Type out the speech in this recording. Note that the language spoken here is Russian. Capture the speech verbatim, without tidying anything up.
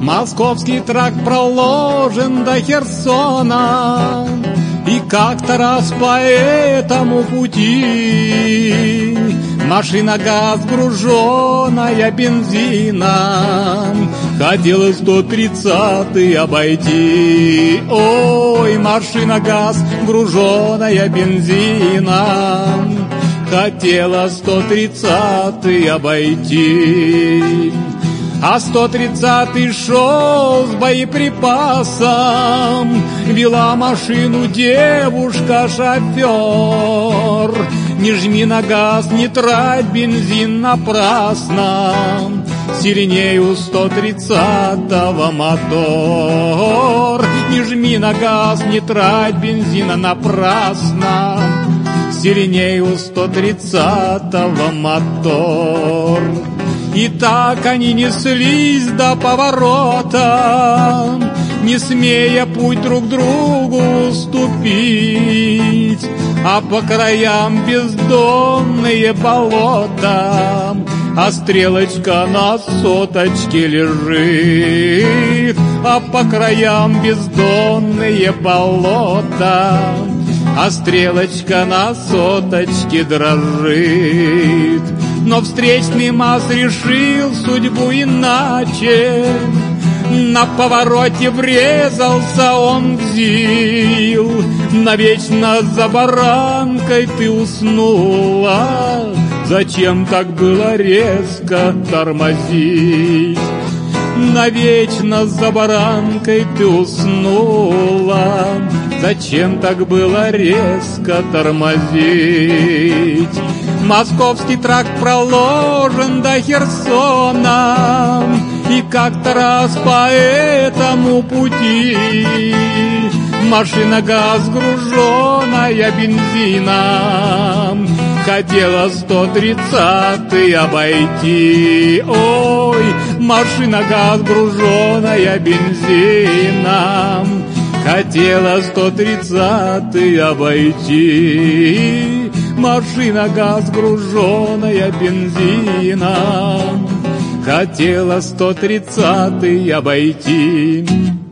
Московский тракт проложен до Херсона, и как-то раз по этому пути машина ГАЗ, груженная бензином, хотела сто тридцатый обойти. Ой, машина ГАЗ, груженная бензином, хотела сто тридцатый обойти. А сто тридцатый шел с боеприпасом, вела машину девушка-шофер. Не жми на газ, не трать бензин напрасно, сильнее у сто тридцатого мотор. Не жми на газ, не трать бензина напрасно, сильнее у сто тридцатого мотор. И так они неслись до поворота, не смея путь друг другу уступить, а по краям бездонные болота, а стрелочка на соточке лежит. А по краям бездонные болота, а стрелочка на соточке дрожит. Но встречный МАЗ решил судьбу иначе, на повороте врезался он в ЗИЛ. Навечно за баранкой ты уснула, зачем так было резко тормозить? Навечно за баранкой ты уснула, зачем так было резко тормозить? Московский тракт проложен до Херсона, и как-то раз по этому пути машина ГАЗ, груженная бензином, хотела сто тридцатый обойти. Ой, машина ГАЗ, груженная бензином, хотела сто тридцатый обойти. Машина ГАЗ, груженная бензином, хотела сто тридцатый обойти.